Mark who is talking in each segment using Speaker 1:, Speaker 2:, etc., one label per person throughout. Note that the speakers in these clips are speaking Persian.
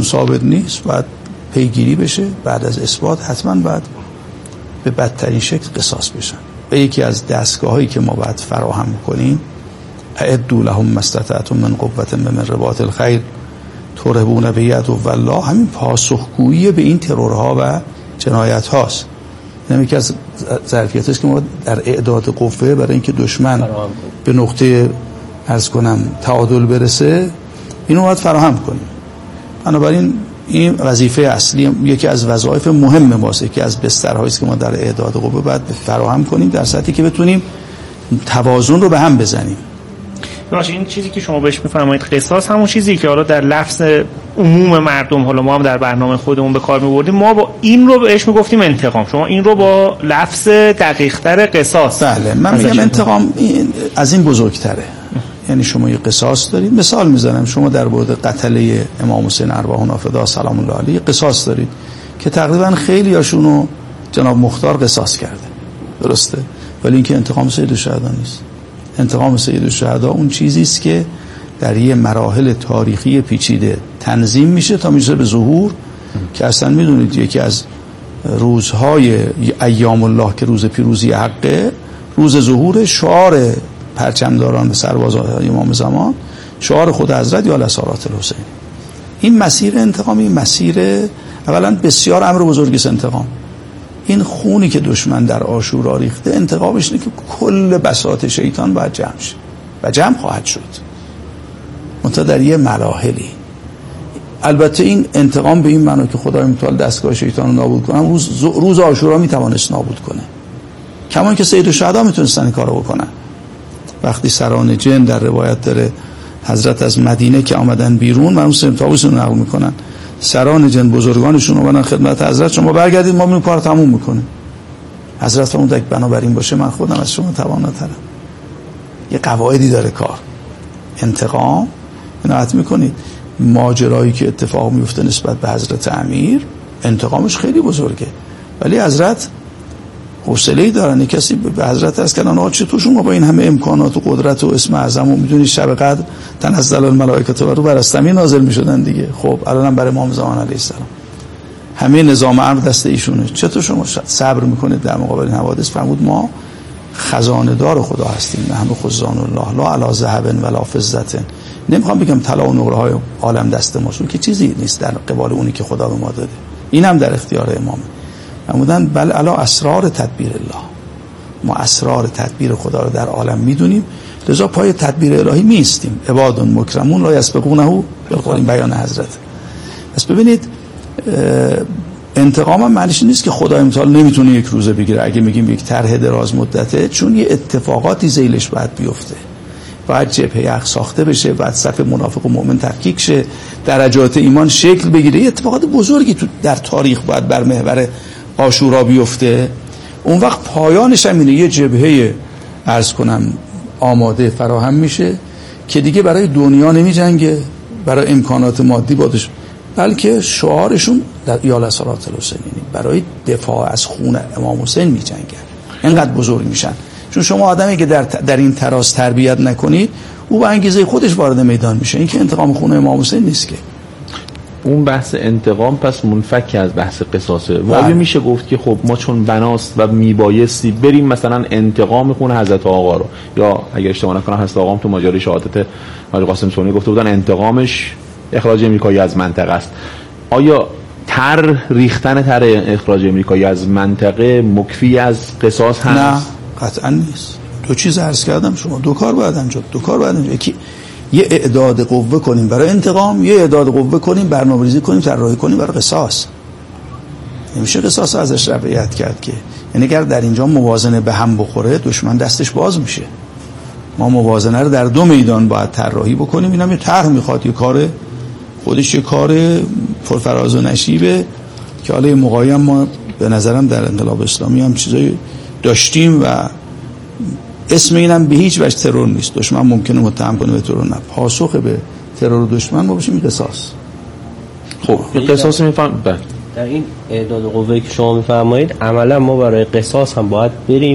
Speaker 1: ثابت نیست، باید پیگیری بشه، بعد از اثبات حتما باید به بدترین شکل قصاص بشن. و یکی از دستگاهایی که ما باید فراهم کنیم اعدوا لهم ما استطعتم من قوة من رباط الخیل ترهبون به عدو الله، همین پاسخگویی به این ترورها و جنایت هاست. این یکی از ظرفیت است که ما در اعداد قوه برای اینکه دشمن به نقطه عرض کنم تعادل برسه اینو باید فراهم کنیم. بنابراین این وظیفه اصلی، یکی از وظایف مهم ماست، یکی از بسترهایی است که ما در اعداد قوه باید فراهم کنیم در سطحی که بتونیم توازن رو به هم بزنیم.
Speaker 2: باشه، این چیزی که شما بهش میفرمایید قصاص همون چیزی که حالا در لفظ عموم مردم، حالا ما هم در برنامه خودمون به کار می‌بردیم، ما با این رو بهش میگفتیم انتقام، شما این رو با لفظ دقیق‌تر قصاص.
Speaker 1: بله، من میگم انتقام از این بزرگتره. یعنی شما یه قصاص دارید، مثال میزنم، شما در مورد قتله امام حسین ارواحنا فدا سلام الله علیه قصاص دارید که تقریبا خیلی هاشونو جناب مختار قصاص کرده، درسته؟ ولی اینکه انتقام سید الشهدا نیست. انتقام سید الشهدا اون چیزی است که در یه مراحل تاریخی پیچیده تنظیم میشه تا میشه به ظهور، که اصلا میدونید یکی از روزهای ایام الله که روز پیروزی حقه، روز ظهور شعار پرچمداران و سربازان امام زمان، شعار خود حضرت یا لسارات الحسین. این مسیر انتقام، این مسیر اولا بسیار امر بزرگی است. انتقام، این خونی که دشمن در عاشورا ریخته، انتقامش اینه که کل بساط شیطان باید جمع شه و جمع خواهد شد، منتها در یه مراحلی. البته این انتقام به این معنی که خدای متعال دستگاه شیطان رو نابود کنه، روز عاشورا میتوانست نابود کنه، کما که سید الشهدا میتونستن این کارو بکنن. وقتی سران جن در روایت داره حضرت از مدینه که آمدن بیرون، مرحوم سید طاووس رو نقل میکنن، سران جن بزرگانشون اومدن خدمت حضرت، شما برگردید ما این کارو تموم میکنیم. حضرت فرمودن که بنابراین باشه من خودم از شما تواناترم. یه قواعدی داره کار. انتقام عنایت میکنید. ماجرایی که اتفاق میفته نسبت به حضرت امیر، انتقامش خیلی بزرگه، ولی حضرت حوصله‌ای دارن. کسی به حضرت از کردن آقا چطور شما با این همه امکانات و قدرت و اسم اعظم و میدونید شب قدر تنزل الملائکه و رو بر استمی نازل میشدن دیگه، خب الانم برای امام زمان علیه السلام همه نظام امر دست ایشونه، چطور شما صبر میکنید در مقابل این حوادث؟ فرمود ما خزانه دار خدا هستیم، نحن خزان الله لا علی ذهب ولا فضة. نمیخوام بگم طلا و نقره های عالم دست ماست که چیزی نیست در قبال اونی که خدا به ما داده، اینم در اختیار امامه. فرمودن بل علی اسرار تدبیر الله، ما اسرار تدبیر خدا رو در عالم میدونیم، لذا پای تدبیر الهی میستیم. عباد مکرمون لا یسبقونه بالقول، بیان حضرت. پس ببینید انتقام هم معنیش نیست که خدای متعال نمیتونه یک روزه بگیره. اگه میگیم یک طرح دراز مدته، چون یه اتفاقاتی ذیلش باید بیفته، باید جبهه یخ ساخته بشه، باید صف منافق و مؤمن تفکیک شه، درجات ایمان شکل بگیره، یه اتفاقات بزرگی تو در تاریخ باید بر محور عاشورا بیفته. اون وقت پایانش هم اینه یه جبهه عرض کنم آماده فراهم میشه که دیگه برای دنیا نمی جنگه، برای امکانات مادی بادش، بلکه شعارشون در ایال صلات الحسین، برای دفاع از خون امام حسین می جنگن. اینقدر بزرگ میشن. چون شما آدمی که در این تراز تربیت نکنید، او با انگیزه خودش وارد میدان میشه. این که انتقام خون امام حسین نیست که.
Speaker 3: اون بحث انتقام پس منفک از بحث قصاصه. واقعا میشه گفت که خب ما چون بناست و میبایستی بریم مثلا انتقام خون حضرت آقا رو، یا اگر اشتباه نکنم حضرت آقا تو ماجرای شهادت حاج قاسم سونی گفته بودن انتقامش اخراج امریکایی از منطقه است. آیا ریختن اخراج امریکایی از منطقه مکفی از قصاص هست؟
Speaker 1: نه قطعا نیست. دو چیز عرض کردم، شما دو کار باید انجام. یکی یه اعداد قوه کنیم برای انتقام، یه اعداد قوه کنیم، برنامه‌ریزی کنیم، طراحی کنیم برای قصاص. نمیشه قصاص ازش رعایت کرد که، یعنی اگر در اینجا موازنه به هم بخوره دشمن دستش باز میشه. ما موازنه رو در دو میدان باید طراحی بکنیم. اینم یه طرح میخواد، یه کار خودش یه کار پرفراز و نشیبه که حالا مقایم ما به نظرم در انقلاب اسلامی هم چیزایی داشتیم و اسم اینم به هیچ وجه ترور نیست. دشمن ممکنه متهم کنه به ترور، نه، پاسخ به ترور دشمن ما بشیم قصاص.
Speaker 3: خب این قصاص میفهم
Speaker 4: در این اعداد قوه‌ای که شما میفرمایید، عملا ما برای قصاص هم باید بریم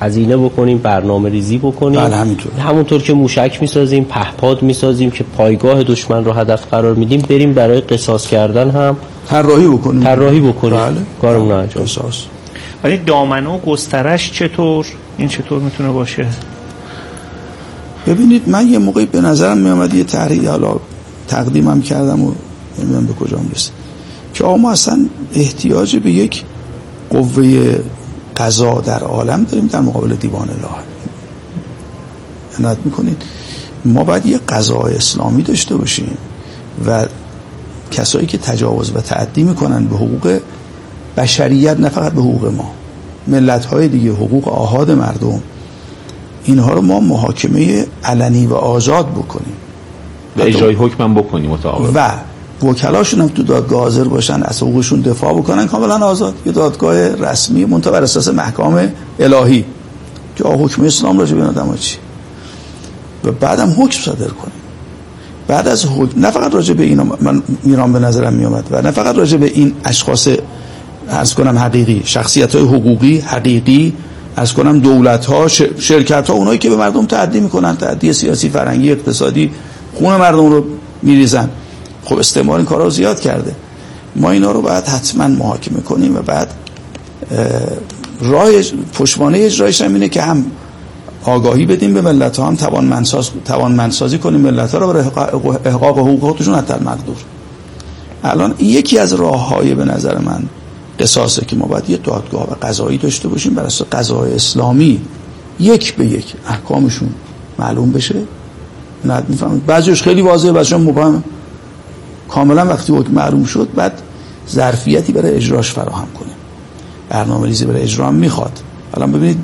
Speaker 4: هزینه بکنیم، برنامه ریزی بکنیم.
Speaker 1: بله
Speaker 4: همونطور که موشک میسازیم، پهپاد میسازیم که پایگاه دشمن رو هدف قرار میدیم، بریم برای قصاص کردن هم طراحی بکنیم.
Speaker 1: بله.
Speaker 4: کارمون رو انجام
Speaker 1: قصاص.
Speaker 2: ولی دامنه و گسترش چطور میتونه باشه؟
Speaker 1: ببینید من یه موقعی به نظرم میامد یه تحریک حالا تقدیمم کردم و نمیدونم به کجا رسید که آقا ما اصلا احتیاج به یک قوه قضا در عالم داریم در مقابل دیوان الله. عنایت میکنید ما باید یه قضای اسلامی داشته باشیم و کسایی که تجاوز و تعدی میکنن به حقوق بشریت، نه فقط به حقوق ما، ملت‌های دیگه، حقوق آحاد مردم، اینها رو ما محاکمه علنی و آزاد بکنیم،
Speaker 3: به اجرای حکم بکنیم مطابق،
Speaker 1: و وکلاشون هم تو دادگاه حاضر باشن، از حقوقشون دفاع بکنن کاملا آزاد. یه دادگاه رسمی منتها بر اساس محکام الهی که حکم اسلام راجع به این آدم‌ها چی، و بعدم حکم صادر کنیم. بعد از حکم نه فقط راجع به اینا من میرام به نظرم میومد و نه فقط راجع به این اشخاص عرض کنم حقیقی، شخصیت‌های حقوقی حقیقی، عرض کنم دولت‌ها، شرکت‌ها، اونایی که به مردم تعدی میکنن، تعدی سیاسی، فرهنگی، اقتصادی، خون مردم رو میریزن. خب استعمار این کارا رو زیاد کرده. ما اینا رو باید حتما محاکمه کنیم و بعد راه پشتوانه اجرایش هم اینه که هم آگاهی بدیم به ملت‌ها، هم توانمندسازی کنیم ملت‌ها رو برای احقاق حقوق خودشون حتی المقدور. الان یکی از راه‌های به نظر من قصاصه که ما باید یه دادگاه و قضایی داشته باشیم بر اساس قضای اسلامی، یک به یک احکامشون معلوم بشه. نه میفهمید بعضیش خیلی واضحه، بعضیش مبهم. کاملا وقتی حکم معلوم شد بعد ظرفیتی برای اجراش فراهم کنیم، برنامه‌ریزی برای اجرا هم میخواد. الان ببینید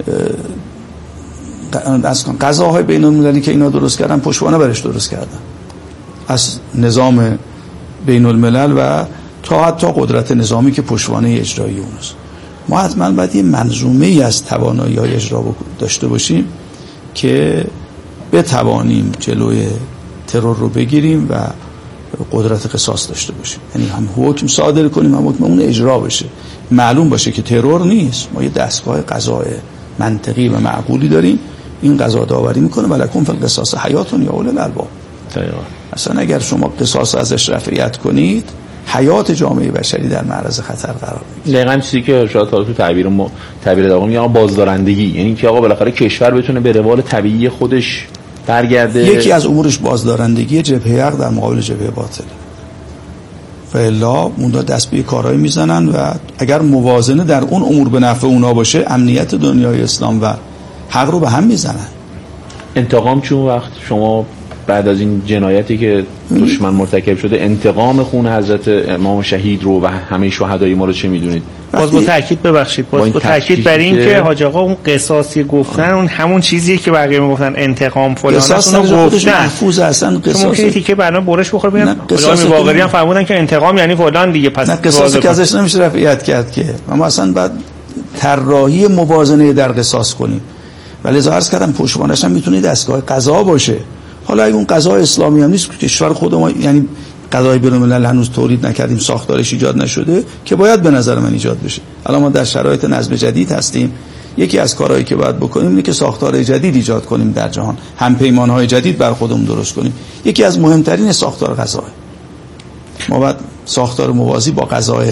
Speaker 1: از قضاهای بین‌المللی که اینا درست کردن پشتوانه برش درست کردن، از نظام بین‌الملل و تا حتی قدرت نظامی که پشتوانه اجرایی اونست. ما حتما باید یه منظومه‌ای از توانایی‌های اجرا داشته باشیم که بتوانیم جلوی ترور رو بگیریم و قدرت قصاص داشته باشیم، یعنی هم حکم صادر کنیم هم حکم اون اجرا بشه، معلوم باشه که ترور نیست. ما یه دستگاه قضای منطقی و معقولی داریم، این قضا داوری میکنه ولکم فی القصاص حیات یا اولی الالباب. اصلا اگر شما قصاص ازش رفعیت کنید حیات جامعه بشری در معرض خطر قرار میگیره.
Speaker 3: دقیقاً چیزی که شاید تو تعبیر دقیق میگم بازدارندگی، یعنی که آقا بالاخره کشور بتونه به روال طبیعی خودش برگرده.
Speaker 1: یکی از امورش بازدارندگی جبهه حق در مقابل جبهه باطل. و الا اونها دست به کارهایی میزنن و اگر موازنه در اون امور به نفع اونا باشه امنیت دنیای اسلام و حق رو به هم میزنن.
Speaker 3: انتقام چون وقت شما بعد از این جنایتی که دشمن مرتکب شده انتقام خون حضرت امام شهید رو و همه شهدای ما رو چه میدونید؟
Speaker 2: باز با تاکید ببخشید با تاکید بر این که حاج آقا اون قصاصی گفتن اون همون چیزیه که بقیه میگفتن انتقام فلان
Speaker 1: اونو گفتن محفوظ اصلا قصاص
Speaker 2: ممکنه تیکه برنامه برش بخوره ببینن قصاص باقری هم فهموندن که انتقام یعنی فلان دیگه، پس
Speaker 1: قصاصی که ازش نمیشه رفعیت کرد که ما اصلا بعد طراحی موازنه در قصاص کنیم. ولی عرض کردم پشتوانش هم میتونه دستگاه قضا باشه. حالا اگه اون قضا اسلامی هم نیست، کشور خود ما یعنی قضای بین‌الملل هنوز تولید نکردیم، ساختارش ایجاد نشده که باید به نظر من ایجاد بشه. الان ما در شرایط نظم جدید هستیم. یکی از کارهایی که باید بکنیم اینه که ساختار جدید ایجاد کنیم در جهان، هم پیمان‌های جدید بر خودمون درست کنیم. یکی از مهمترین ساختار قضا. ما باید ساختار موازی با قضای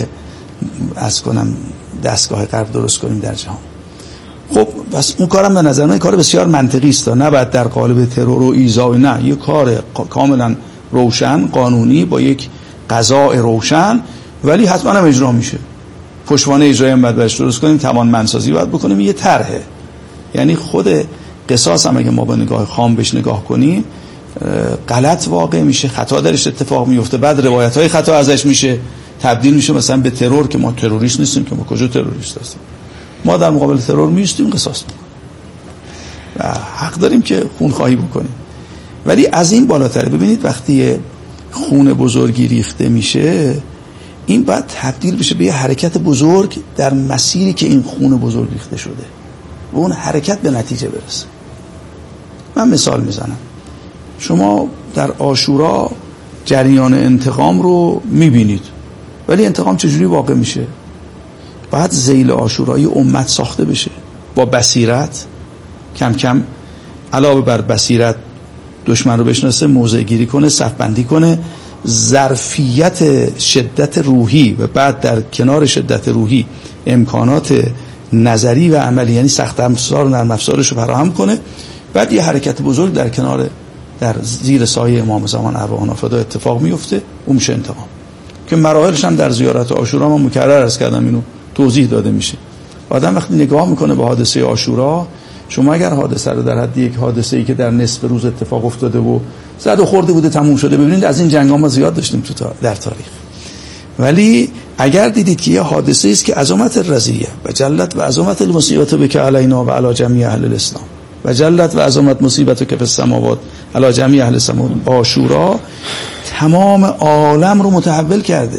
Speaker 1: دستگاه غرب درست کنیم در جهان. خب بس اون کارم به نظر من کار بسیار منطقی است، نه بعد در قالب ترور و ایذا، نه، یه کار کاملا روشن قانونی با یک قضاء روشن، ولی حتما هم اجرا میشه. پشتوانه اجرایی هم باید برش درست کنیم، توانمندسازی باید بکنیم. یه طرحه، یعنی خود قصاص هم اگه ما با نگاه خام بهش نگاه کنیم غلط واقع میشه، خطا درش اتفاق میفته، بعد روایت‌های خطا ازش میشه تبدیل میشه مثلا به ترور که ما تروریست نیستیم، که ما کجا تروریست هستیم. ما در مقابل ترور میستیم قصاص میکنیم و حق داریم که خونخواهی بکنیم. ولی از این بالاتره. ببینید وقتی خون بزرگی ریخته میشه این باید تبدیل بشه به یه حرکت بزرگ در مسیری که این خون بزرگ ریخته شده و اون حرکت به نتیجه برسه. من مثال میزنم. شما در عاشورا جریان انتقام رو میبینید، ولی انتقام چجوری واقع میشه؟ باید ذیل عاشورایی امت ساخته بشه. با بصیرت کم کم علاوه بر بصیرت دشمن رو بشناسه، موضع گیری کنه، صف بندی کنه، ظرفیت شدت روحی و بعد در کنار شدت روحی امکانات نظری و عملی، یعنی سخت افزار و نرم افزارش رو فراهم کنه. بعد یه حرکت بزرگ در کنار در زیر سایه امام زمان ارواح نافذه اتفاق میفته، اون میشه انتقام که مراحلش هم در زیارت عاشورا من مکرر عرض کردم، اینو توضیح داده میشه. آدم وقتی نگاه میکنه به حادثه عاشورا، شما اگر حادثه رو در حد یک حادثه‌ای که در نصف روز اتفاق افتاده و زد و خورده بوده تموم شده ببینید، از این جنگ‌ها ما زیاد داشتیم در تاریخ، ولی اگر دیدید که یه حادثه است که عظمت الرزیه و جلت و عظمت المصیبت بک علینا و علی جمیع اهل الاسلام و جلت و عظمت مصیبت که فی السماوات علی جمیع اهل السماوات، عاشورا تمام عالم رو متحول کرده.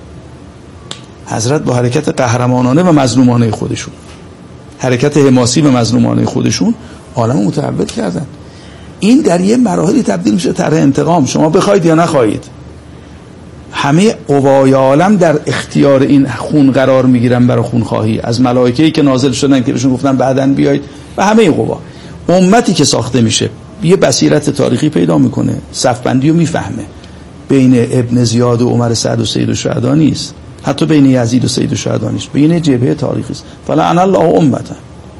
Speaker 1: حضرت با حرکت قهرمانانه و مظلومانه خودشون، حرکت حماسی و مظلومانه خودشون، عالم رو متحول کردن. این در یه مراحلی تبدیل میشه طرح انتقام، شما بخواید یا نخواهید. همه قوای عالم در اختیار این خون قرار میگیرن برای خونخواهی، از ملائکه‌ای که نازل شدن که بهشون گفتن بعدن بیایید و همه قوا. امتی که ساخته میشه یه بصیرت تاریخی پیدا میکنه، صفبندی رو میفهمه، بین ابن زیاد و عمر سعد و سید الشهدا نیست، حتی بین یزید و سید الشهدا نیست، بین جبهه تاریخی است. فلعن الله امته.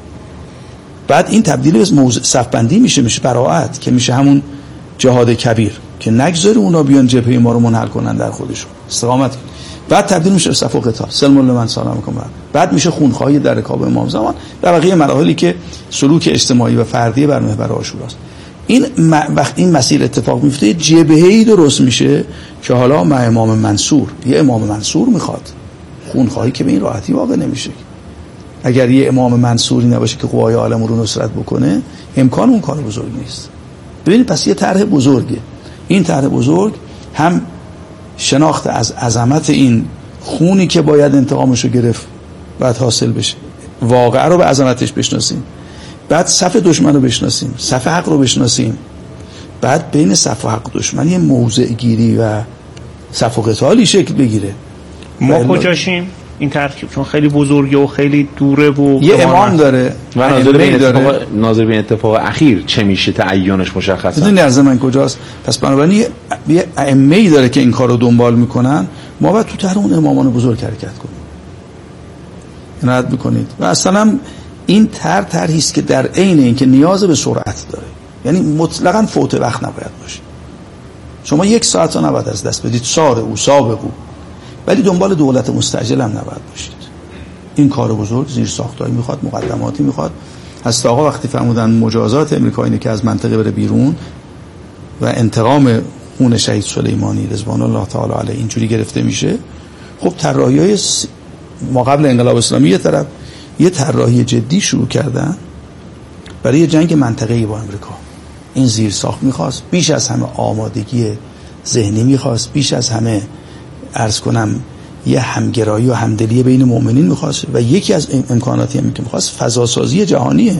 Speaker 1: بعد این تبدیل به موضوع صفبندی میشه براءت، که میشه همون جهاد کبیر که نگذاره اونا بیان جبهه ما رو منحل کنن در خودشون، استقامت. بعد تبدیل میشه به صف و قتال، سلم لمن سلمکم. بعد میشه خونخواهی در رکاب امام زمان و بقیه مراحلی که سلوک اجتماعی و فردی بر محور عاشوراست. این مسیر اتفاق میفته، جبهه‌ای درست میشه که حالا مع امام منصور، یه امام منصور میخواد خونخواهی که به این راحتی واقع نمیشه. اگر یه امام منصوری نباشه که قوای عالم رو نصرت بکنه، امکان اون کار بزرگ نیست. ببینید پس یه طرح بزرگه. این طرح بزرگ هم شناخت از عظمت این خونی که باید انتقامشو گرفت بعد حاصل بشه، واقعه رو به عظمتش بشناسیم، بعد صف دشمن رو بشناسیم، صف حق رو بشناسیم، بعد بین صف و حق دشمن یه موضع گیری و صف و قتالی شکل بگیره.
Speaker 2: ما کجاشیم این ترکیب؟ چون خیلی بزرگه و خیلی دوره و
Speaker 1: یه امام داره
Speaker 3: و ناظر به اتفاق اخیر چه میشه تعیینش مشخصه.
Speaker 1: بدون نظر من کجاست. پس بنابراین یه ائمه‌ای داره که این کارو دنبال میکنن، ما باید تو طرح اون امامان بزرگ حرکت کنیم. عنایت میکنید. و اصلا این طرحی است که در عین اینکه نیاز به سرعت داره، یعنی مطلقاً فوت وقت نباید باشه. شما 1 ساعت ها نباید از دست بدید، سابقو، ولی دنبال دولت مستعجل هم نباید باشید. این کار بزرگ زیر ساختایی میخواد، مقدماتی میخواد. هست آقا وقتی فرمودن مجازات امریکا اینه که از منطقه بره بیرون و انتقام خون شهید سلیمانی رضوان الله تعالی علیه اینجوری گرفته میشه، خب طراحی‌های ما قبل انقلاب اسلامی یه طراحی جدی شروع کردن برای یه جنگ منطقه‌ای با امریکا. این زیر ساخت میخواست، بیش از همه آمادگی ذهنی میخواست، بیش از همه عرض کنم یه همگرایی و همدلی بین مؤمنین میخواست، و یکی از امکاناتی هم که میخواست فضاسازی جهانیه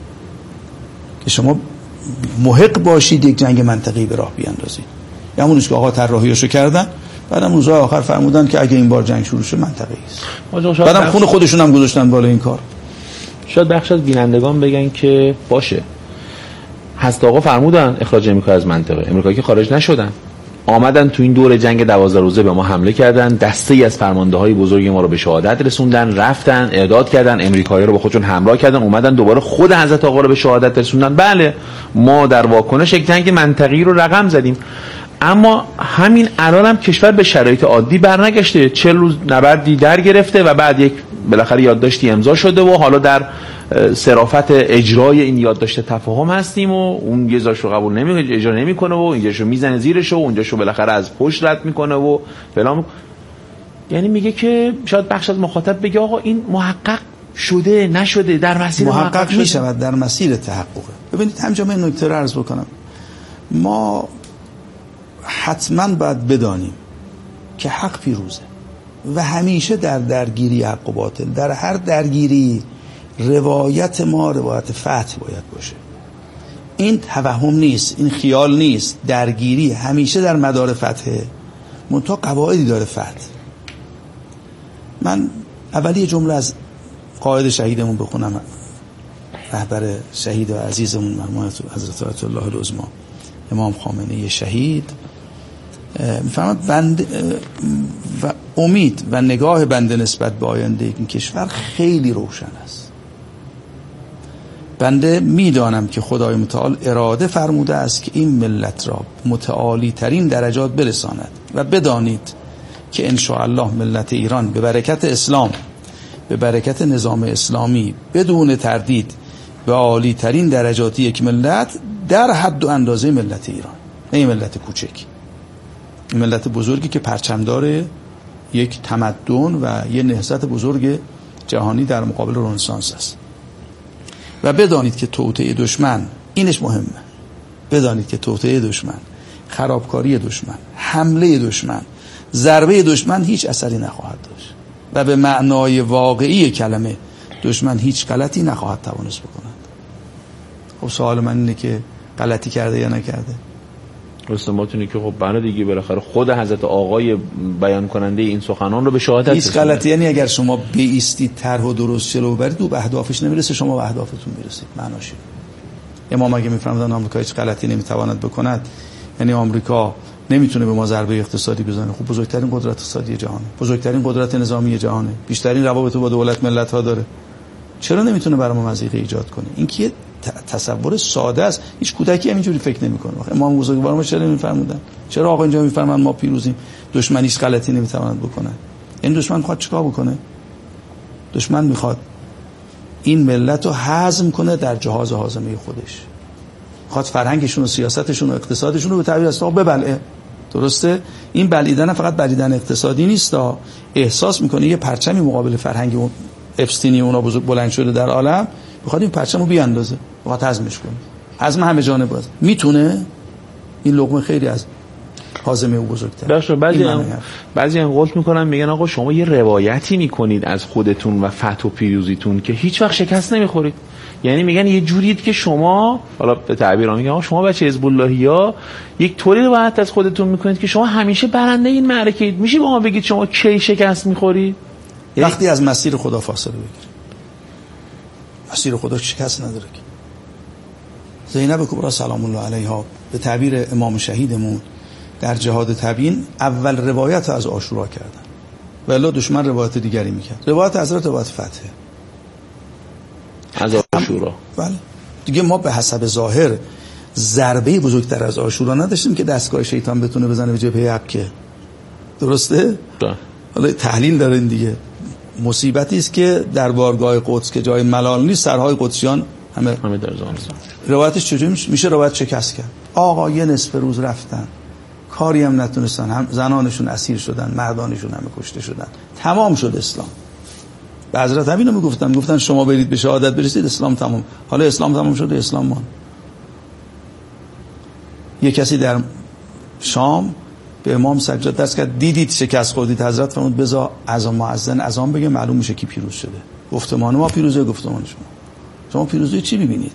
Speaker 1: که شما محق باشید یک جنگ منطقه‌ای به راه بیاندازید. همونش که آقا طراحیاشو کردن، بعدم روزهای آخر فرمودن که اگه این بار جنگ شروع شه منطقه‌ای است. بعدم خون خودشون هم گذاشتن بالا این کار.
Speaker 3: شاید بخش از بینندگان بگن که باشه، هست آقا فرمودن اخراج امریکا از منطقه، امریکایی که خارج نشدن، آمدن تو این دور جنگ 12 روزه به ما حمله کردن، دسته‌ای از فرمانده‌های بزرگ ما رو به شهادت رسوندن، رفتن اعداد کردن، امریکایی‌ها رو با خودشون همراه کردن، اومدن دوباره خود حضرت آقا رو به شهادت رسوندن. بله ما در واکنش یک جنگ منطقه‌ای رو رقم زدیم، اما همین الان هم کشور به شرایط عادی برنگشته. 40 روز نبردی در گرفته و بعد یک بالاخره یادداشتی امضا شده و حالا در صرافت اجرای این یادداشت تفاهم هستیم و اون گزارش رو قبول نمیکنه، اجرا نمیکنه و اینجاشو میزنه زیرش و اونجاشو بالاخره از پشت رد میکنه و فلان. یعنی میگه که شاید بخش از مخاطب بگه آقا این محقق شده نشده، در مسیر
Speaker 1: محقق میشود، در مسیر تحققه. ببینید همینجا من نکته رو عرض بکنم، ما حتما باید بدانیم که حق پیروزه و همیشه در درگیری حق و باطل، در هر درگیری روایت ما روایت فتح باید باشه. این توهم نیست، این خیال نیست. درگیری همیشه در مدار فتحه، منتها قواعدی داره فتح. من اولی جمله از قائد شهیدمون بخونم رهبر شهید و عزیزمون مرحوم حضرت آیت الله العظمی امام خامنه‌ای شهید میفهمد بند و امید و نگاه بنده نسبت به آینده این کشور خیلی روشن است. بنده میدانم که خدای متعال اراده فرموده است که این ملت را متعالی ترین درجات برساند و بدانید که ان شاء الله ملت ایران به برکت اسلام، به برکت نظام اسلامی بدون تردید به عالی ترین درجات یک ملت در حد و اندازه ملت ایران، نه این ملت کوچک، این ملت بزرگی که پرچمدار یک تمدن و یه نهضت بزرگ جهانی در مقابل رنسانس است. و بدانید که توطئه دشمن، اینش مهمه، بدانید که توطئه دشمن، خرابکاری دشمن، حمله دشمن، ضربه دشمن هیچ اثری نخواهد داشت و به معنای واقعی کلمه دشمن هیچ غلطی نخواهد توانست بکند. خب سوال من اینه که غلطی کرده یا نکرده؟
Speaker 3: استماتونی که خب بنا دیگه بالاخره خود حضرت آقای بیان کننده این سخنان رو به شهادت
Speaker 1: هیچ غلطی، یعنی اگر شما بیستید طرح و درست جلو ببرید او به اهدافش نمیرسه، شما به اهدافتون میرسید. معناش امام اگه میفهمدن آمریکا هیچ غلطی نمیتواند بکند، یعنی آمریکا نمیتونه به ما ضربه اقتصادی بزنه، خب بزرگترین قدرت اقتصادی جهانه، بزرگترین قدرت نظامی جهانه، بیشترین روابط با دولت ملت ها داره، چرا نمیتونه برای ما مضیقه ایجاد کنه؟ این که تصور ساده است، هیچ کودکی همینجوری فکر نمیکنه. امام بزرگوار ما چرا نمیفرمودن؟ چرا آقا اینجا میفرمان ما پیروزیم، دشمن هیچ غلطی نمیتواند بکنه؟ این دشمن میخواد چیکار بکنه؟ دشمن میخواد این ملت رو هضم کنه در جهاز هاضمه خودش، میخواد فرهنگشون و سیاستشون و اقتصادشون رو به تعبیر از ببلعه. درسته؟ این بلعیدن فقط بلعیدن اقتصادی نیست، احساس میکنه یه پرچمی مقابل فرهنگ اون اپستینی اونا بلند شده در عالم، میخواد این پرچم رو بیاندازه، میخواد هضمش کنه. هضم همه جانبه باز میتونه، این لقمه خیلی از هاضمه او بزرگتره.
Speaker 3: داشت بعضی قول میکنن، میگن آقا شما یه روایتی میکنید از خودتون و فتح و پیروزیتون که هیچ وقت شکست نمیخورید. یعنی میگن یه جورید که شما، حالا به تعبیر میگن شما بچه حزب اللهی‌ها یک طوری روایت از خودتون میکنید که شما همیشه برنده این معرکه اید. میشه با ما بگید شما کی شکست میخورید؟
Speaker 1: وقتی از مسیر خدا فاصله بگیرید. مسیر خدا شکست نداره که. زینب کبرا سلام الله علیها به تعبیر امام شهیدمون در جهاد تبیین اول روایت از عاشورا کردن و الا دشمن روایت دیگری میکرد. روایت حضرت روایت فتحه
Speaker 3: از عاشورا. بله
Speaker 1: دیگه ما به حسب ظاهر ضربه بزرگتر از عاشورا نداشتیم که دستگاه شیطان بتونه بزنه به جبهه حق. درسته؟ حالا تحلیل دارین دیگه. مصیبتی است که در بارگاه قدس که جای ملال نیست، سرهای قدسیان همه در زمان. روایتش چجوری میشه؟ روایت شکست کرد. آقا یه نصف روز رفتن، کاری هم نتونستن، هم زنانشون اسیر شدن، مردانشون همه کشته شدن، تمام شد اسلام. به حضرت همینو میگفتن شما برید به شهادت برسید اسلام تمام. حالا اسلام تمام شده، اسلام مان. یه کسی در شام به امام سجاد درس کرد، دیدید شکست خوردید، حضرت فرمود بذار اذان مؤذن اذان بگه معلوم میشه کی پیروز شده. گفتمان ما پیروزه، گفتمان شما پیروزی چی میبینید؟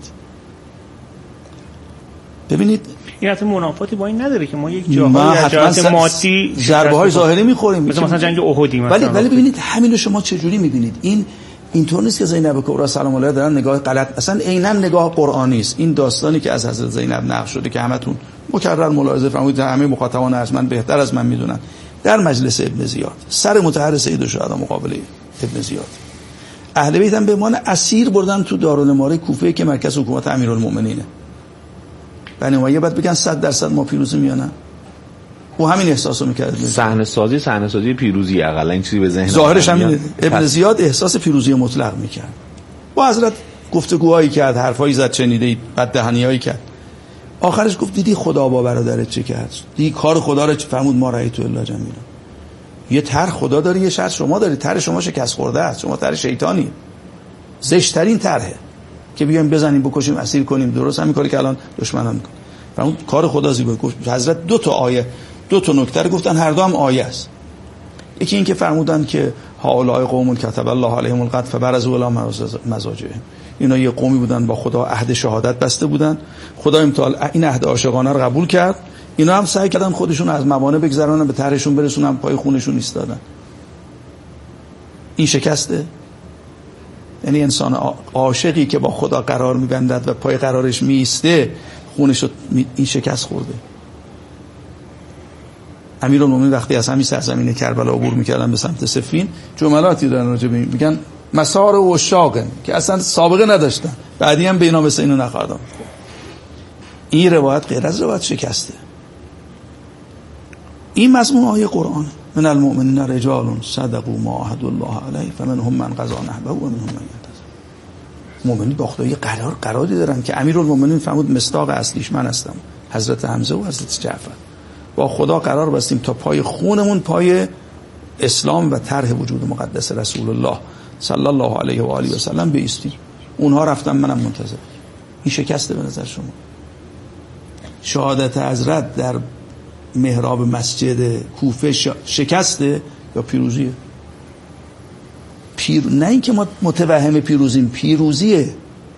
Speaker 1: ببینید
Speaker 2: این حتی منافاتی با این نداره که ما یک جاهای جهات مادی
Speaker 1: ضربه‌های ظاهری می‌خوریم،
Speaker 2: مثلا جنگ احدی مثلا.
Speaker 1: ولی ببینید همین رو شما چجوری می‌بینید؟ اینطور نیست که زینب کبرا سلام الله علیها دارن نگاه غلط، اصلا عیناً نگاه قرآنی است. این داستانی که از حضرت زینب نقل شده که همتون مکرر ملاحظه فرمودید، همه مخاطبان ارجمند بهتر از من میدونن، در مجلس ابن زیاد سر متحر سید الشهدا مقابل ابن زیاد، اهل بیت هم به عنوان اسیر بردن تو دارالاماره کوفه که مرکز حکومت امیرالمومنینه. بنی امیه بعد بگن 100% ما پیروزی میانن. او همین احساسو میکرد.
Speaker 3: صحنه سازی پیروزی، اقلا این چیزی به ذهن
Speaker 1: ظاهرش همین. ابن زیاد احساس پیروزی مطلق میکرد. با حضرت گفتگوهایی کرد، حرفایی زد، شنیدید، بعد دهنیایی کرد. آخرش گفت دیدی خدا با برادرت چه کرد؟ دیدی کار خدا رو فرمود ما رأیت الا جمیلا. یه طرح خدا داره، یه شرط شما داری، طرح شما شکست خورده است، شما طرح شیطانی. زشترین طرحه که بیایم بزنیم، بکشیم، اسیر کنیم. درست همین کاری که الان دشمنان میکنن. فرمود کار خدا زیبا. گفت حضرت دو تا نکته رو گفتن، هر دو هم آیه است. یکی این که فرمودن که هؤلاء قوم کتب الله علیهم القتل فبرزوا الی مزاجهم. اینا یه قومی بودن با خدا عهد شهادت بسته بودن، خدا امتحان این عهد عاشقانه رو قبول کرد، اینا هم سعی کردن خودشون از موانع بگذرونن، به طرحشون برسونن، پای خونشون ایستادن. این شکسته. یعنی انسان عاشقی که با خدا قرار میبندد و پای قرارش میسته خونش رو این شکست خورده. امیرالمومنین وقتی از همین سرزمین کربلا عبور میکردن به سمت صفین جملاتی دارن راجع به این، میگن مسار و شاقن که اصلا سابقه نداشتن، بعدی هم به اینا مثل اینو نخواهدم. این روایت غیر از روایت شکسته. این مضمون آیه قرآن من المؤمنین رجال صدقوا ما عاهدوا الله علیه فمنهم من قضى نحبه و منهم من ينتظر. مؤمنین با خدای قراری دارن که امیرالمومنین فرمود مصداق اصلیش من هستم، حضرت حمزه و حضرت جعفر. با خدا قرار بستیم تا پای خونمون پای اسلام و طرح وجود مقدس رسول الله صلی الله علیه و آله و سلم بایستیم. اونها رفتن، منم منتظر. این شکسته به نظر شما؟ شهادت حضرت در محراب مسجد کوفه شکسته یا پیروزیه؟ نه اینکه ما متوهم پیروزیم، پیروزیه.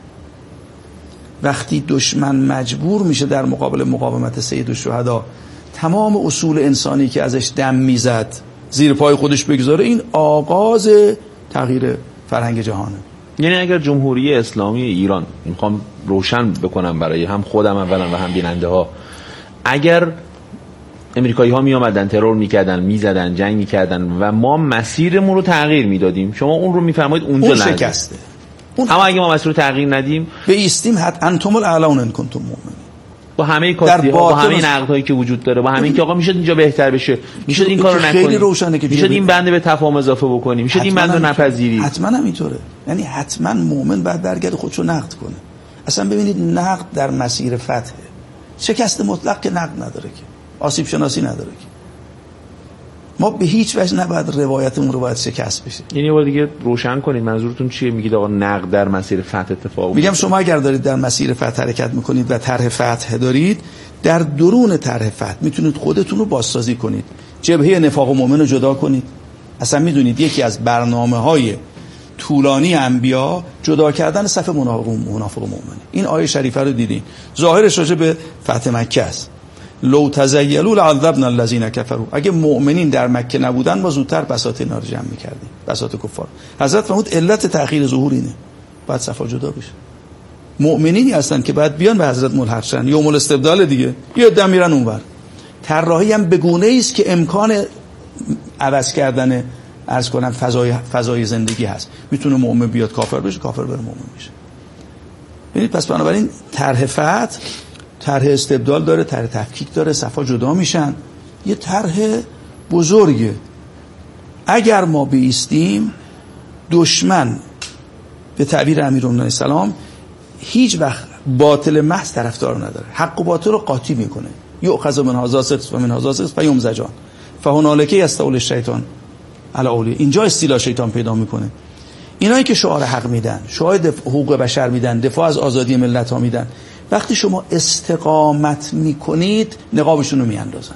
Speaker 1: وقتی دشمن مجبور میشه در مقابل مقاومت سید الشهدا تمام اصول انسانی که ازش دم میزد زیر پای خودش بگذاره، این آغاز تغییر فرهنگ جهانه.
Speaker 3: یعنی اگر جمهوری اسلامی ایران، میخوام روشن بکنم برای هم خودم اولا و هم بیننده ها، اگر امریکایی ها می آمدن ترور میکردن، میزدن، جنگ میکردن و ما مسیرمون رو تغییر میدادیم، شما اون رو میفرمایید اونجا
Speaker 1: اون شکسته.
Speaker 3: اما اگه ما مسیر رو تغییر ندیم،
Speaker 1: به ایستیم حت انتم الاعلون ان کنتم مؤمنین،
Speaker 3: با همه کاستی ها، با همه نقدهایی که وجود داره، با همه این که آقا میشد اینجا بهتر بشه، میشد این کارو نکنیم، خیلی روشنه که میشد این بنده به تفاهم اضافه بکنیم، میشد این بنده نپذیرید.
Speaker 1: حتما همینطوره. یعنی حتما مؤمن باید برگرده خودشو نقد کنه. اصلا ببینید نقد در مسیر فتح، شکست مطلق که نقد نداره، که آسیب شناسی نداره، که ما به هیچ وجه نباید روایتمون رو باید شکست بشه.
Speaker 3: یعنی یه بار دیگه روشن کنید منظورتون چیه؟ میگید آقا نقد در مسیر فتح اتفاق
Speaker 1: میگم شما اگر دارید در مسیر فتح حرکت میکنید و طرح فتح دارید، در درون طرح فتح میتونید خودتون رو بازسازی کنید، جبهه نفاق و مؤمن رو جدا کنید. اصلا میدونید یکی از برنامه‌های طولانی انبیا جدا کردن صف منافق و مؤمن. این آیه شریفه رو دیدین، ظاهرش راجع به فتح مکه است. لو تزیلوا لعذبنا الذين كفروا. اگه مؤمنین در مکه نبودن ما زودتر بساط اینا رو جمع می‌کردیم، بساط کفار. حضرت فرمود علت تأخیر ظهور اینه، بعد صفا جدا بشه. مؤمنینی هستن که بعد بیان به حضرت ملحق شن، یوم الاستبدال دیگه، یه دم میرن اونور. طراحی هم به گونه‌ای است که امکان عوض کردن عرض کنم فضای زندگی هست. میتونه مؤمن بیاد کافر بشه، کافر بره مؤمن بشه. ببینید پس بنابراین طرح فتح، طرح استبدال داره، طرح تفکیک داره، صفا جدا میشن، یه طرح بزرگه. اگر ما بایستیم دشمن به تعبیر امیرالمومنین سلام هیچ وقت باطل محض طرفدار نداره، حق و باطل رو قاطی میکنه. یؤخذ من هذا سقط و من هذا سقط فیمزجان فهنالک یستولی الشیطان علی اولیاء. اینجا استیلا شیطان پیدا میکنه. اینایی که شعار حق میدن، شعار حقوق بشر میدن، دفاع از آزادی ملت ها میدن، وقتی شما استقامت میکنید نقابشون رو میاندازن.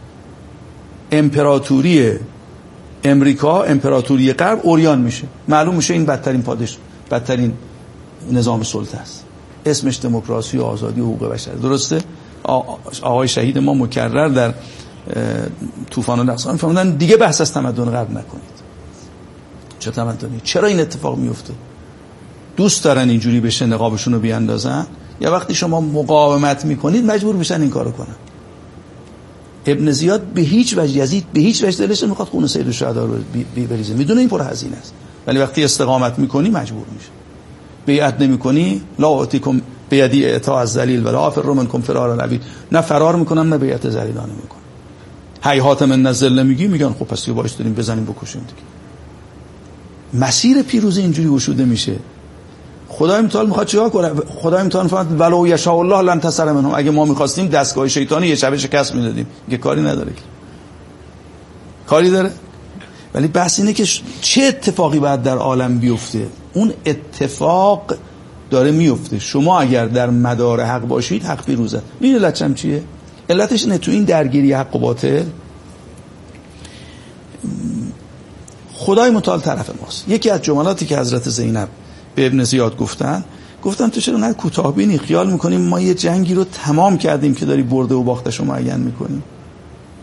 Speaker 1: امپراتوری امریکا، امپراتوری غرب اوریان میشه، معلوم میشه این بدترین نظام سلطه است، اسمش دموکراسی و آزادی و حقوق بشر. درسته؟ آقای شهید ما مکرر در طوفان الاقصی فرمودن دیگه بحث از تمدن غرب نکنید. چه تمدنی؟ چرا این اتفاق میفته؟ دوست دارن اینجوری بشه، نقابشون رو بیاندازن، یا وقتی شما مقاومت میکنید مجبور میشن این کارو کنن. ابن زیاد به هیچ وجه، یزید به هیچ وجه دلش نمیخواد خون سید الشهدا رو بریزه، میدونه این پرهزینه است، ولی وقتی استقامت میکنی مجبور میشه. بیعت نمیکنی، لا اعطیکم بیدی اعطاء الذلیل ولا افر منکم فرار العبید، نه فرار میکنم نه بیعت ذلیلانه میکنم. هیهات من الذل میگن خب پس وایس داریم بزنیم بکشیم دیگه. مسیر پیروزی اینجوری گشوده میشه. خدای متعال میخواد چیکار کنه؟ خدای متعال فرمود ولو یشاء الله لن تصر منهم. اگه ما میخواستیم دستگاه شیطانی یه شبه شکست میدادیم. دیگه کاری نداره. کاری داره؟ ولی بحث اینه که چه اتفاقی باید در عالم بیفته. اون اتفاق داره میفته. شما اگر در مدار حق باشید حق پیروزه. این علتش چیه؟ علتش اینه تو این درگیری حق و باطل خدای متعال طرف ماست. یکی از جملاتی که حضرت زینب به ابن زیاد گفتن تو چرا نه کوتاه بینی، خیال میکنیم ما یه جنگی رو تمام کردیم که داری برده و باختش رو معین میکنیم.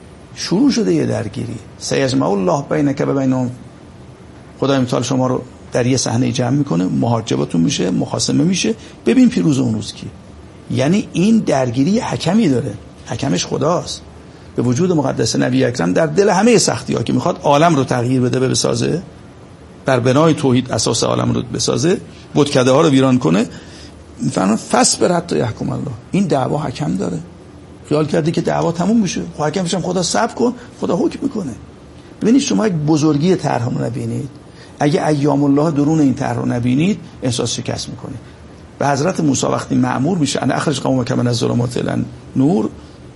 Speaker 1: شروع شده یه درگیری. سیجمع الله بینک و بینهم. خدای متعال شما رو در یه صحنه جمع میکنه، محاجبتون میشه، مخاصمه میشه، ببین پیروز اون روز کی. یعنی این درگیری حکمی داره، حکمش خداست. به وجود مقدس نبی اکرم در دل همه سختی‌ها که میخواد عالم رو تغییر بده، بسازه، بر بنای توحید اساس عالم رو بسازه، بتکده ها رو ویران کنه، میفهمن فصبر حتی یحکم الله. این دعوا حکم داره. خیال کردی که دعوا تموم میشه، خب حکمش هم خدا صبر کن، خدا حکم میکنه. ببینید شما یک بزرگی طرح رو نبینید، اگه ایام الله درون این طرح رو نبینید احساس شکست میکنید. به حضرت موسی وقتی مأمور میشه ان اخرج قومک من الظلمات الی النور،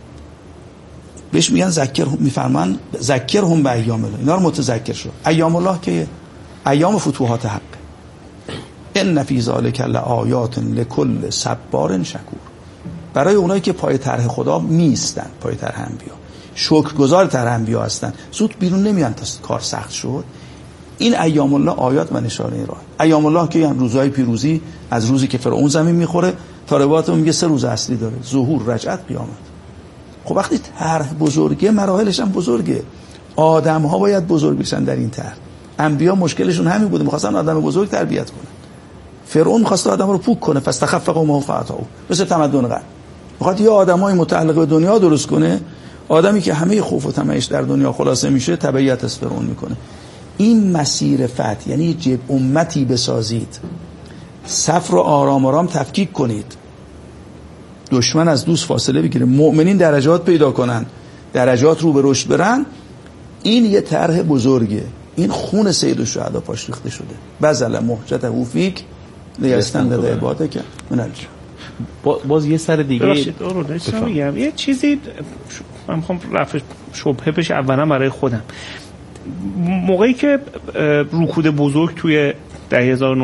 Speaker 1: بهش میگن میفرمان ذکرهم به ایام الله، اینا رو متذکر شو. ایام الله که ایام فتوحات حق، ان فی ذلک لآیات لکل صبار شکور، برای اونایی که پای طرح خدا میستن، پای طرح انبیا، شکرگزار طرح انبیا هستن، زود بیرون نمیان تا کار سخت شد. این ایام الله آیات و نشانه راه. ایام الله که یعنی روزهای پیروزی، از روزی که فرعون زمین میخوره تا روایت میگه 3 روز اصلی داره، ظهور، رجعت، قیامت. خب وقتی طرح بزرگه، مراحلش هم بزرگه، آدم ها باید بزرگ بشن در این طرح. انبیا مشکلشون همین بوده، می‌خواستن آدم بزرگ تربیت کنن. فرعون می‌خواست آدم رو پوک کنه، فاستخف قومه فاطاعوا، مثل تمدن قبل. می‌خواد یه آدمای متعلق به دنیا درست کنه، آدمی که همه خوف و طمعش در دنیا خلاصه میشه، تبعیت از فرعون میکنه. این مسیر فتح یعنی جب امتی بسازید، صف رو آرام آرام تفکیک کنید، دشمن از دوست فاصله بگیره، مؤمنین درجات پیدا کنن، درجات رو به رشد برن. این یه طرح بزرگه. این خون سید الشهدا پاش ریخته شده. بذل محجته فیک لیستند عبادک من الجا.
Speaker 3: باز یه سر دیگه
Speaker 2: میگم یه چیزی من میخوام رفع شبهه بشه. اولا برای خودم، موقعی که رکود بزرگ توی دهه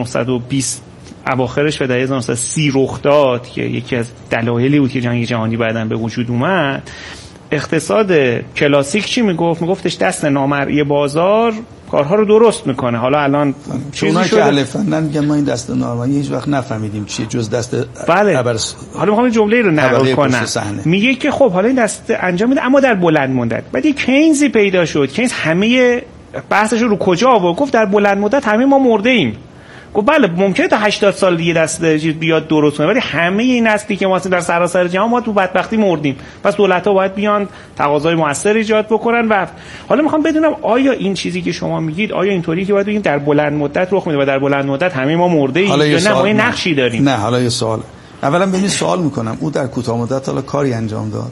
Speaker 2: 1920 اواخرش و دهه 1930 رخ داد که یکی از دلایلی بود که جنگ جهانی بعداً به وجود اومد، اقتصاد کلاسیک چی میگفت؟ میگفتش دست نامرئی بازار کارها رو درست میکنه. حالا الان
Speaker 1: چیزی شده که اهل فنن میگن ما این دست نامرئی هیچ وقت نفهمیدیم چیه جز دست
Speaker 2: بله. حالا میخوام جمله رو نقل کنم. میگه که خب حالا این دست انجام میده اما در بلند مدت. بعد یه کینزی پیدا شد. کینز همه بحثش رو کجا آورد؟ گفت در بلند مدت همه ما مرده ایم. گفت بله ممکنه تا 80 سال دیگه دست بیاد درست کنه، ولی همه این نسلی که ما در سراسر جهان ما تو بدبختی مردیم. پس دولت‌ها باید بیان تقاضای موثر ایجاد بکنن. و حالا میخوام بدونم آیا این چیزی که شما میگید آیا اینطوری که باید بگیم در بلند مدت رخ میده و در بلند مدت همه ما مرده ایم یا نه ما نقشی داریم؟
Speaker 1: نه حالا یه سوال. اولا ببینید سوال میکنم، او در کوتاه مدت حالا کاری انجام داد؟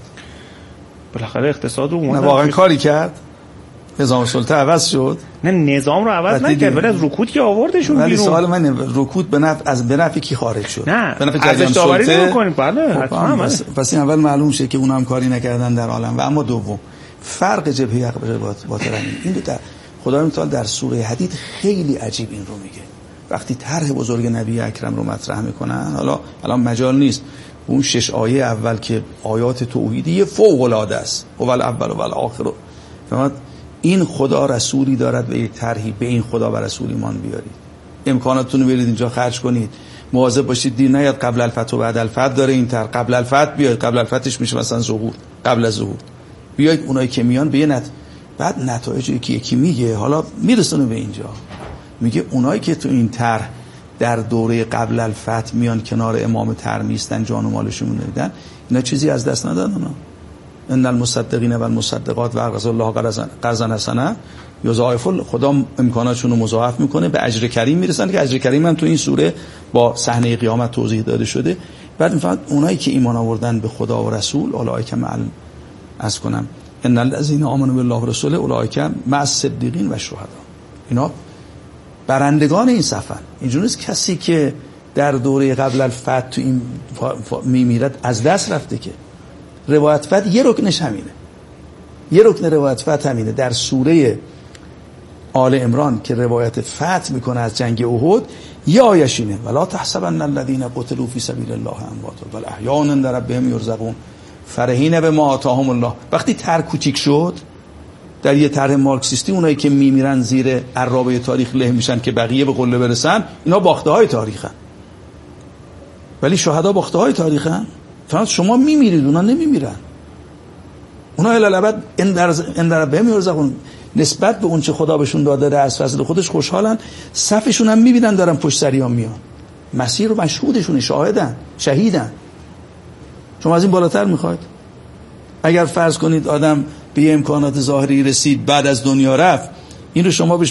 Speaker 2: بالاخره اقتصاد رو
Speaker 1: نه واقعا کاری کرد؟ نظام السلطه عوض شد؟
Speaker 2: نه نظام رو عوض نکرد، ولی از رکود که آوردشون بیرون.
Speaker 1: ولی سوال من رکود به نفع از به نفع کی خارج شد؟
Speaker 2: نه به نفع ارزش داوری نمی‌کنیم. بله حتما.
Speaker 1: پس این اول معلوم شه که اونها هم کاری نکردن در عالم. و اما دوم فرق جبهه حق با ترنمی این دو تا خدای متعال در سوره حدید خیلی عجیب این رو میگه. وقتی طرح بزرگ نبی اکرم رو مطرح میکنن، حالا الان مجال نیست اون 6 آیه اول که آیات توحیدی فوق العاده است، اول اول و الاخر، فهمت؟ این خدا رسولی دارد و یک طرحی، به این خدا و رسول ایمان بیارید، امکاناتتون رو برید اینجا خرج کنید، مواظب باشید دیر نیاد قبل الفتح و بعد الفتح داره این طرح. قبل الفتح بیاید، قبل الفتحش میشه مثلا ظهور، قبل از ظهور بیاید. اونایی که میان به بعد نتایجی که یکی میگه حالا میرسونه به اینجا، میگه اونایی که تو این طرح در دوره قبل الفتح میان کنار امام طرح میستن، جان و مالشون میدن، اینا چیزی از دست ندادن. ان المصدقین و المصدقات و اقرضوا الله قرضا حسنا یضاعف، خدا امکاناتشون رو مضاعف میکنه، به اجر کریم میرسن که اجر کریم هم تو این سوره با صحنه قیامت توضیح داده شده. بعد میفهمید اونایی که ایمان آوردن به خدا و رسول اولئک مع از کنم ان الذين آمنوا بالله و رسوله اولئک مع الصدیقین و الشهدا، اینا برندگان این صفن. اینجوری نیست کسی که در دوره قبل الفتح تو این میمیرد از دست رفته که روایت فتح یه رکنش همینه، یه رکن روایت فتح همینه. در سوره آل عمران که روایت فتح میکنه از جنگ احد، یه آیش اینه ولا تحسبن الذين قتلوا في سبيل الله اموات بل احیاء عند ربهم یرزقون فرحین بما آتاهم الله. وقتی طرح کوچیک شد در یه طرح مارکسیستی، اونایی که میمیرن زیر عرابه تاریخ له میشن که بقیه به قله برسن، اینا باخته های تاریخن، ولی شهدا باخته های تاریخن. فرض شما میمیرید اونا نمیمیرن، اونا الالبد ان در بهم یرزقون. نسبت به اون چه خدا بهشون داده در از فضل خودش خوشحالن، صفشون هم میبینن دارن پشت سریان میان، مسیر رو مشهودشون، شاهدن، شهیدن. شما از این بالاتر میخواید؟ اگر فرض کنید آدم به امکانات ظاهری رسید بعد از دنیا رفت، این رو شما بهش